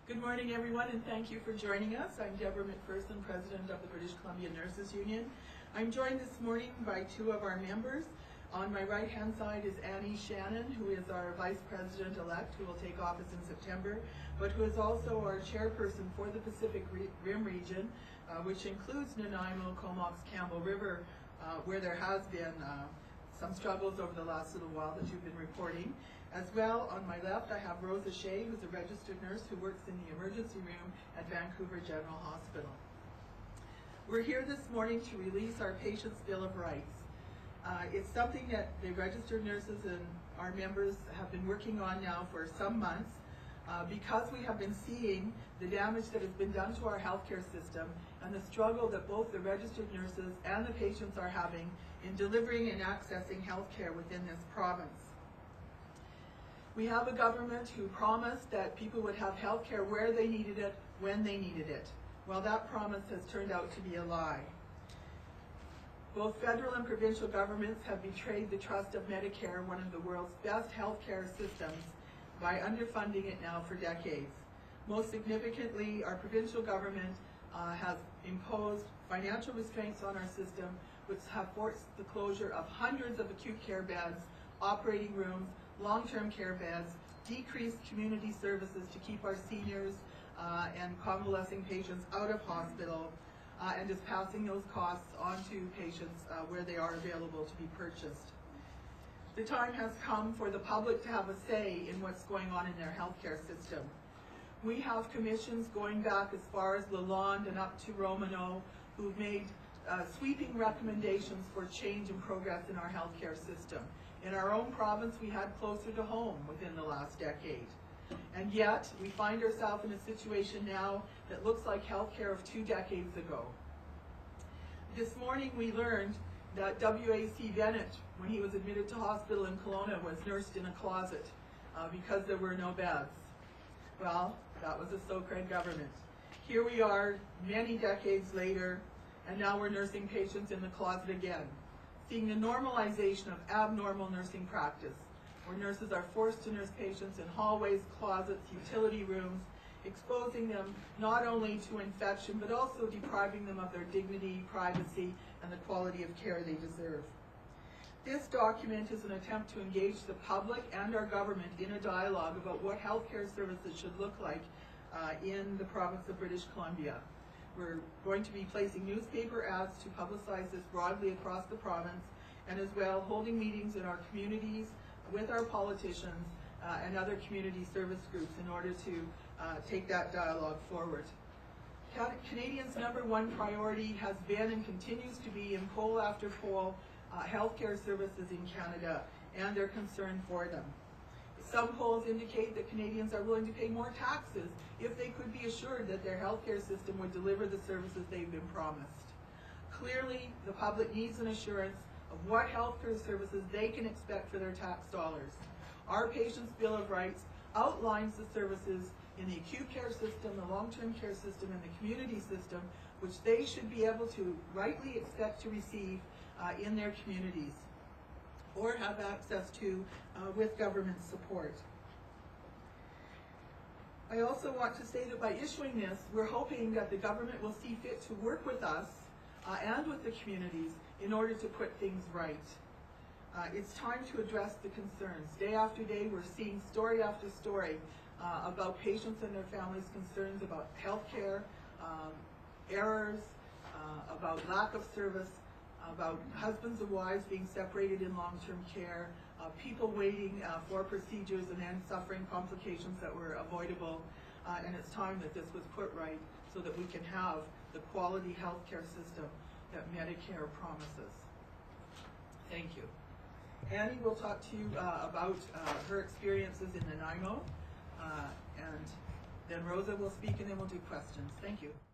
Good morning, everyone, and thank you for joining us. I'm Deborah McPherson, President of the British Columbia Nurses Union. I'm joined this morning by two of our members. On my right-hand side is Annie Shannon, who is our Vice President-elect, who will take office in September, but who is also our chairperson for the Pacific Rim region, which includes Nanaimo, Comox, Campbell River, where there has been some struggles over the last little while that you've been reporting. As well, on my left, I have Rosa Shea, who's a registered nurse who works in the emergency room at Vancouver General Hospital. We're here this morning to release our Patients' Bill of Rights. It's something that the registered nurses and our members have been working on now for some months because we have been seeing the damage that has been done to our healthcare system and the struggle that both the registered nurses and the patients are having in delivering and accessing healthcare within this province. We have a government who promised that people would have health care where they needed it, when they needed it. Well, that promise has turned out to be a lie. Both federal and provincial governments have betrayed the trust of Medicare, one of the world's best health care systems, by underfunding it now for decades. Most significantly, our provincial government has imposed financial restraints on our system, which have forced the closure of hundreds of acute care beds, operating rooms, long-term care beds, decreased community services to keep our seniors and convalescing patients out of hospital, and is passing those costs on to patients where they are available to be purchased. The time has come for the public to have a say in what's going on in their healthcare system. We have commissions going back as far as Lalonde and up to Romano who've made sweeping recommendations for change and progress in our healthcare system. In our own province, we had closer to home within the last decade. And yet, we find ourselves in a situation now that looks like healthcare of 2 decades ago. This morning, we learned that W.A.C. Bennett, when he was admitted to hospital in Kelowna, was nursed in a closet because there were no beds. Well, that was a Socran government. Here we are, many decades later, and now we're nursing patients in the closet again, seeing the normalization of abnormal nursing practice, where nurses are forced to nurse patients in hallways, closets, utility rooms, exposing them not only to infection, but also depriving them of their dignity, privacy, and the quality of care they deserve. This document is an attempt to engage the public and our government in a dialogue about what healthcare services should look like in the province of British Columbia. We're going to be placing newspaper ads to publicize this broadly across the province, and as well holding meetings in our communities with our politicians and other community service groups in order to take that dialogue forward. Canadians' #1 priority has been and continues to be, in poll after poll, healthcare services in Canada and their concern for them. Some polls indicate that Canadians are willing to pay more taxes if they could be assured that their healthcare system would deliver the services they've been promised. Clearly, the public needs an assurance of what healthcare services they can expect for their tax dollars. Our Patients' Bill of Rights outlines the services in the acute care system, the long-term care system, and the community system, which they should be able to rightly expect to receive in their communities, or have access to with government support. I also want to say that by issuing this, we're hoping that the government will see fit to work with us and with the communities in order to put things right. It's time to address the concerns. Day after day, we're seeing story after story about patients and their families' concerns about health care, errors, about lack of service, about husbands and wives being separated in long-term care, people waiting for procedures and then suffering complications that were avoidable, and it's time that this was put right so that we can have the quality healthcare system that Medicare promises. Thank you. Annie will talk to you about her experiences in Nanaimo, and then Rosa will speak and then we'll do questions. Thank you.